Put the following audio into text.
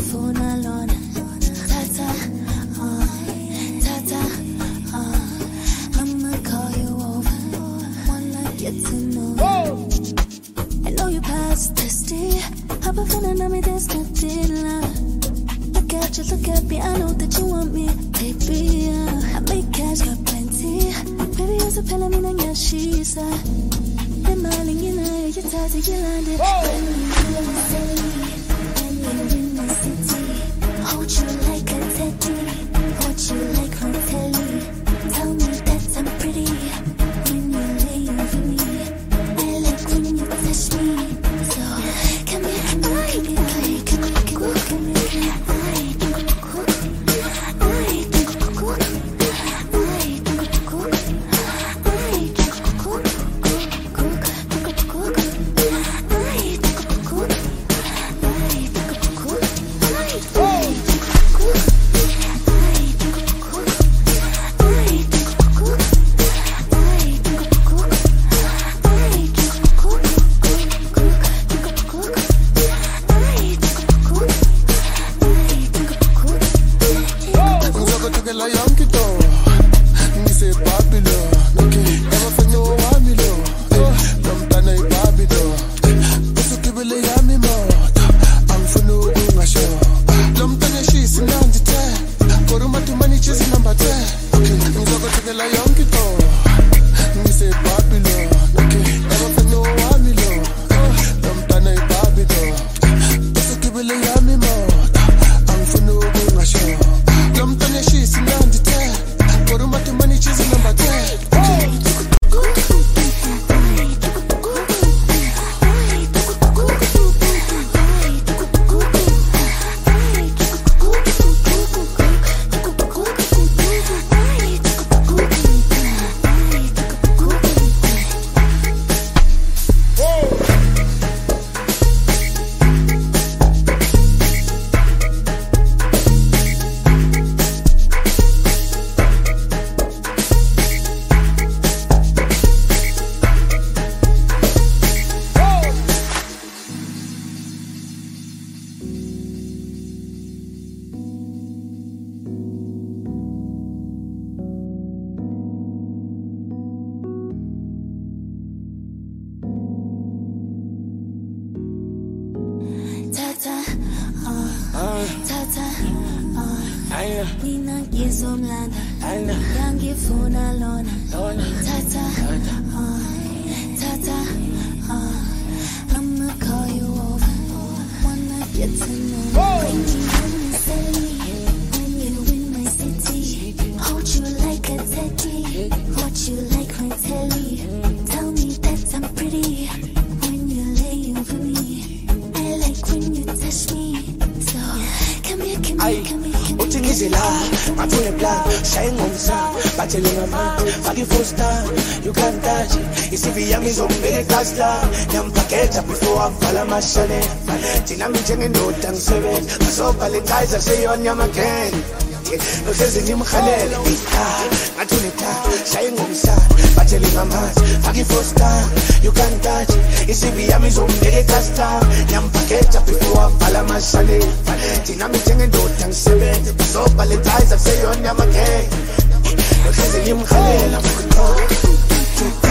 ngiyafuna lona tata tata I'ma call you over wanna get to know you. I know you past testy I've been feeling on me there's nothing look at me I know that you want me baby I make cash got plenty baby you're so pale me nang yashisa I'm calling you now you're tired to get landed when you're in the city hold you like a teddy hold you like my telly tell me that I'm pretty when you're laying for me I like when you touch me so come here come here I'ma call you over wanna get to know you when you're in my city hold you like a teddy hold you like my telly tell me that I'm pretty when you're laying for me I like when you touch me so come here uthingizela mathule bla shine on sun batshele ngama faki foster you can't touch it isivi yami zombeke gasta ngiyampaketha before avala amashane thina njengendoda ngisebenza ngasobhaletizer seyona again nohlezi ngimkhalela ngathule ta shine ngomsana batshele ngama faki foster you can't touch it isivi yami zombeke gasta ngiyampaketha before avala amashane thina njengendoda ngisebenza ngasobhaletizer seyona again nohlezi ngimkhalela